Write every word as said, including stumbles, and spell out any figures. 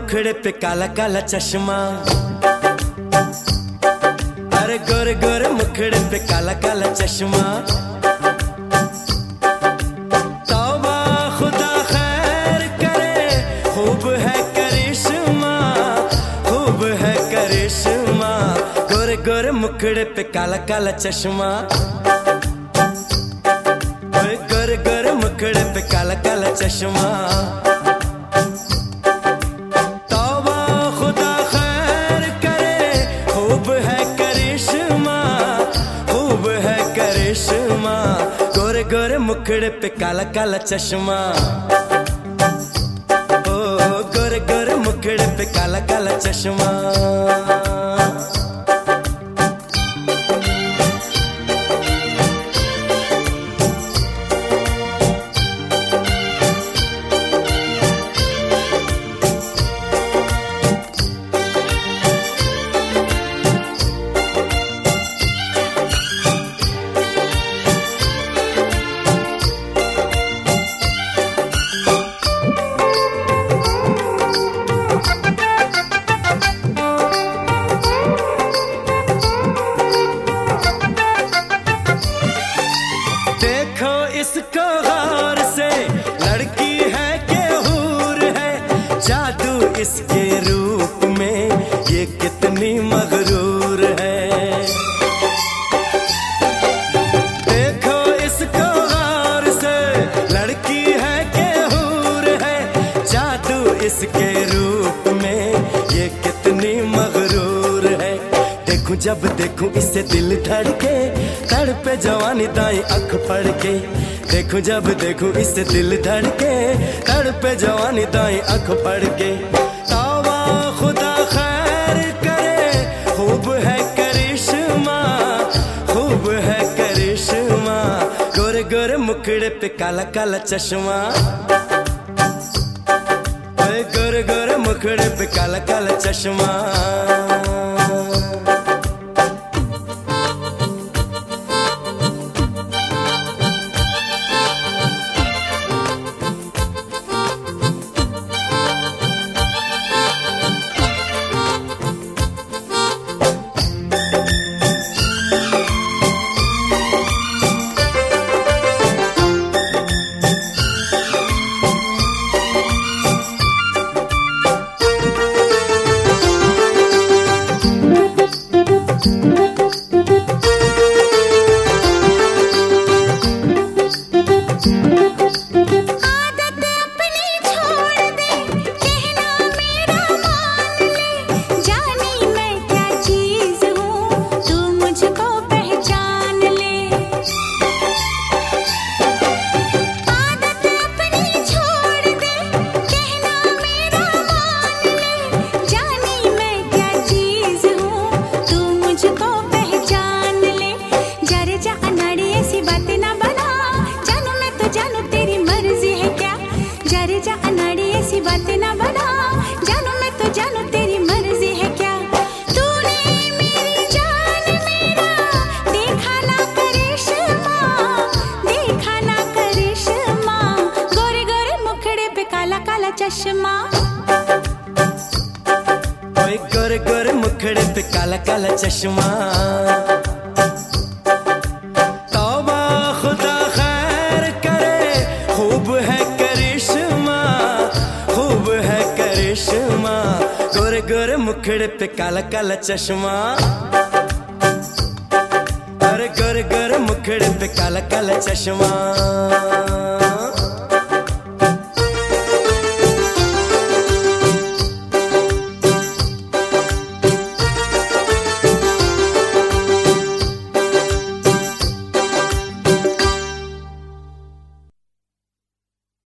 मुखड़े पे काला काला चश्मा, अरे गोरे गोरे मुखड़े पे काला काला चश्मा। तौबा खुदा खैर करे, खूब है करिश्मा, खूब है करिश्मा। गोरे गोरे मुखड़े पे काला काला चश्मा, गोरे गोरे मुखड़े पे काला काला चश्मा। तौबा खुदा खैर करे, खूब है करिश्मा, खूब है करिश्मा। गोरे गोरे मुखड़े पे काला काला चश्मा, ओ गोरे गोरे मुखड़े पे काला काला चश्मा। देखो इसको गौर से, लड़की है के हूर है, जादू इसके रूप में ये कितनी मगरूर है। देखो इसको गौर से, लड़की है के हूर है, जादू इसके रूप में ये कितनी मगरूर है। देखूं जब देखूं इसे दिल धड़के, तड़पे जवानी दाई अख पड़ के। देखूं जब देखूं इसे दिल धड़के, तड़पे जवानी दाई अख पड़ के। तौबा खुदा खैर करे, खूब है करिश्मा, खूब है करिश्मा। गोरे गोरे मुखड़े पे काला काला चश्मा, गोरे गोरे मुखड़े पे काला काला चश्मा। चश्मा, ओए गोरे गोरे मुखड़े पे काला काला चश्मा। तौबा खुदा खैर करे, खूब है करिश्मा, खूब है करिश्मा। गोरे गोरे मुखड़े पे काला काला चश्मा, अरे गोरे गोरे मुखड़े पे काला काला चश्मा।